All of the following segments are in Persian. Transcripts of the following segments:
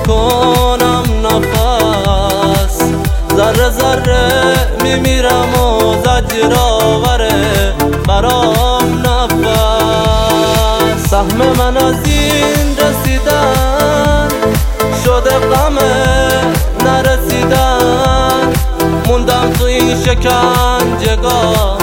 کنم نفس، ذره ذره میمیرم و زجر آوره برام نفس. سهم من از این رسیدن شده غم نرسیدن، موندم تو این شکنجهگاه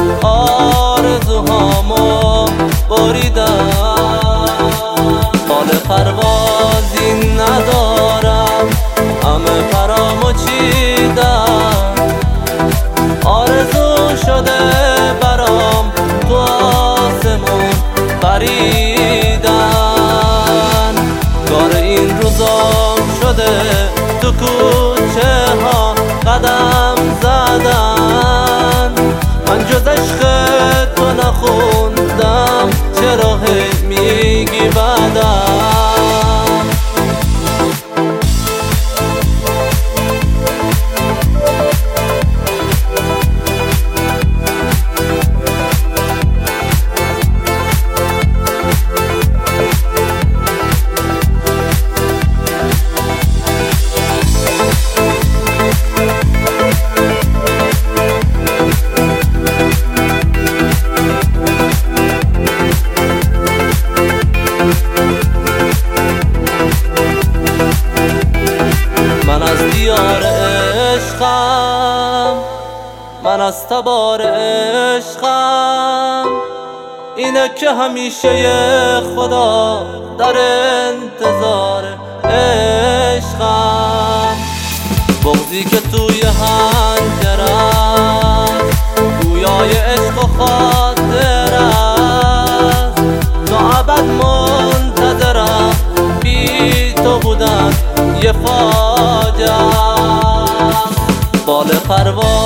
آرزوهامو بریدم. بال پروازی ندارم همه پرامو چیدم، آرزو شده برام تو آسمون پریدن. کار این روزام شده تو کوچه ها قدم زدن، من جز عشق تو نخوندم چرا هی میگی بدم. من از دیار عشقم، من از تبار عشقم، اینه که همیشه خدا در انتظار عشقم. بغضی که توی حنجرم گویای عشق و خاطر است، تا ابد منتظرم بی تو بودن یه فاجعه. بال پرواز